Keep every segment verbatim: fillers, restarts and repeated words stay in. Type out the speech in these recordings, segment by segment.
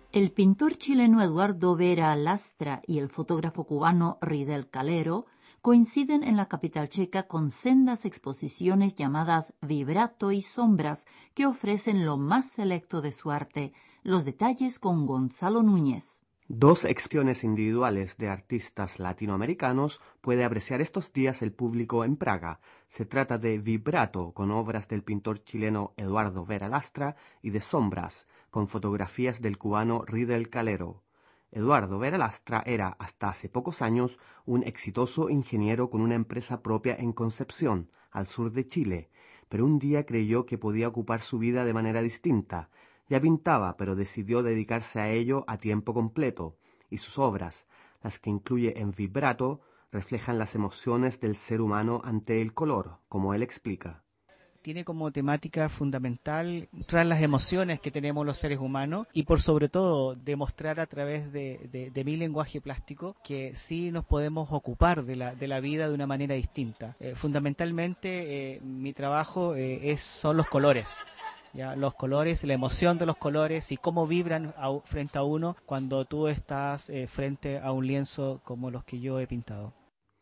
El pintor chileno Eduardo Vera Lastra y el fotógrafo cubano Ridel Calero coinciden en la capital checa con sendas exposiciones llamadas Vibrato y Sombras que ofrecen lo más selecto de su arte. Los detalles con Gonzalo Núñez. Dos exposiciones individuales de artistas latinoamericanos puede apreciar estos días el público en Praga. Se trata de Vibrato, con obras del pintor chileno Eduardo Vera Lastra, y de Sombras, con fotografías del cubano Ridel Calero. Eduardo Vera Lastra era, hasta hace pocos años, un exitoso ingeniero con una empresa propia en Concepción, al sur de Chile, pero un día creyó que podía ocupar su vida de manera distinta. Ya pintaba, pero decidió dedicarse a ello a tiempo completo, y sus obras, las que incluye en Vibrato, reflejan las emociones del ser humano ante el color, como él explica. Tiene como temática fundamental mostrar las emociones que tenemos los seres humanos y por sobre todo demostrar a través de, de, de mi lenguaje plástico que sí nos podemos ocupar de la, de la vida de una manera distinta. Eh, fundamentalmente eh, mi trabajo eh, es, son los colores. Ya, los colores, la emoción de los colores y cómo vibran a, frente a uno cuando tú estás eh, frente a un lienzo como los que yo he pintado.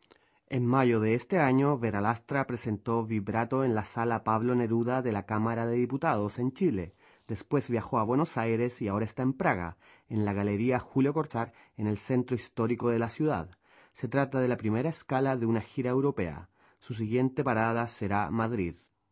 En mayo de este año, Vera Lastra presentó Vibrato en la Sala Pablo Neruda de la Cámara de Diputados en Chile. Después viajó a Buenos Aires y ahora está en Praga, en la Galería Julio Cortázar, en el centro histórico de la ciudad. Se trata de la primera escala de una gira europea. Su siguiente parada será Madrid.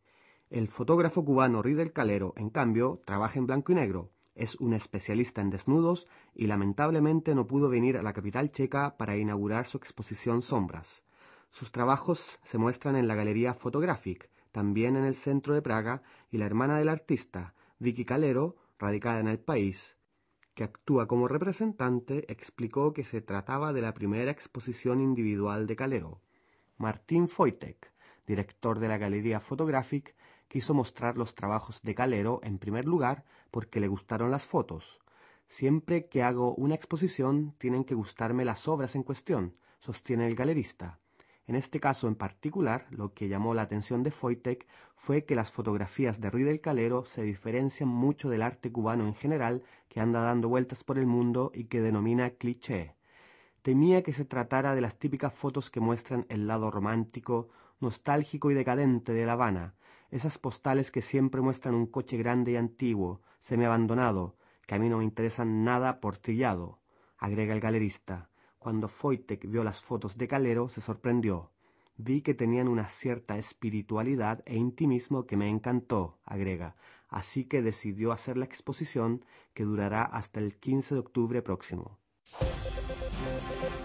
El fotógrafo cubano Ridel Calero, en cambio, trabaja en blanco y negro. Es un especialista en desnudos y lamentablemente no pudo venir a la capital checa para inaugurar su exposición Sombras. Sus trabajos se muestran en la Galería Photographic, también en el centro de Praga, y la hermana del artista, Vicky Calero, radicada en el país, que actúa como representante, explicó que se trataba de la primera exposición individual de Calero. Martín Foytek, director de la Galería Photographic, quiso mostrar los trabajos de Calero en primer lugar porque le gustaron las fotos. Siempre que hago una exposición tienen que gustarme las obras en cuestión, sostiene el galerista. En este caso en particular, lo que llamó la atención de Foytek fue que las fotografías de Ridel Calero se diferencian mucho del arte cubano en general, que anda dando vueltas por el mundo y que denomina cliché. Temía que se tratara de las típicas fotos que muestran el lado romántico, nostálgico y decadente de La Habana, esas postales que siempre muestran un coche grande y antiguo, semiabandonado, que a mí no me interesan nada por trillado, agrega el galerista. Cuando Foytek vio las fotos de Calero se sorprendió. Vi que tenían una cierta espiritualidad e intimismo que me encantó, agrega, así que decidió hacer la exposición que durará hasta el quince de octubre próximo.